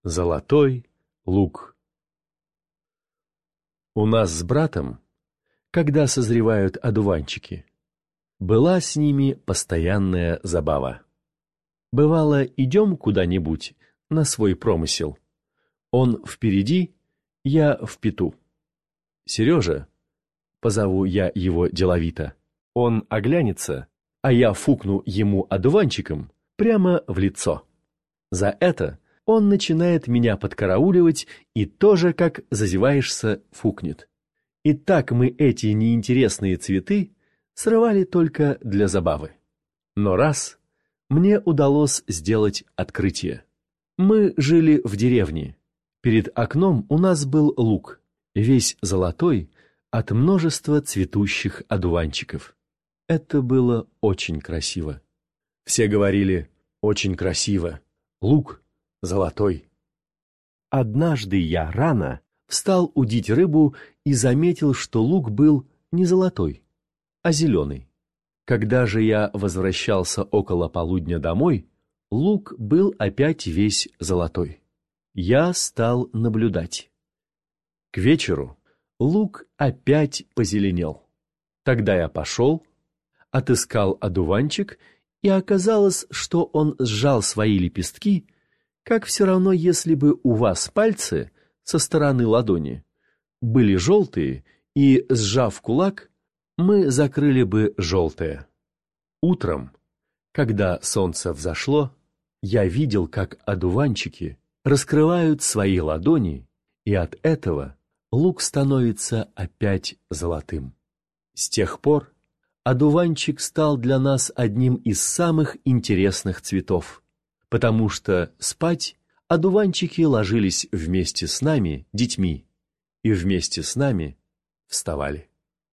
Золотой лук. У нас с братом, когда созревают одуванчики, была с ними постоянная забава. Бывало, идем куда-нибудь на свой промысел. Он впереди, я в пяту. Сережа, позову я его деловито, он оглянется, а я фукну ему одуванчиком прямо в лицо. За это он начинает меня подкарауливать и тоже, как зазеваешься, фукнет. И так мы эти неинтересные цветы срывали только для забавы. Но раз мне удалось сделать открытие. Мы жили в деревне. Перед окном у нас был луг, весь золотой от множества цветущих одуванчиков. Это было очень красиво. Все говорили: очень красиво, луг золотой. Однажды я рано встал удить рыбу и заметил, что луг был не золотой, а зеленый. Когда же я возвращался около полудня домой, луг был опять весь золотой. Я стал наблюдать. К вечеру луг опять позеленел. Тогда я пошел, отыскал одуванчик, и оказалось, что он сжал свои лепестки, как все равно, если бы у вас пальцы со стороны ладони были желтые, и, сжав кулак, мы закрыли бы желтое. Утром, когда солнце взошло, я видел, как одуванчики раскрывают свои ладони, и от этого луг становится опять золотым. С тех пор одуванчик стал для нас одним из самых интересных цветов, потому что спать одуванчики ложились вместе с нами, детьми, и вместе с нами вставали.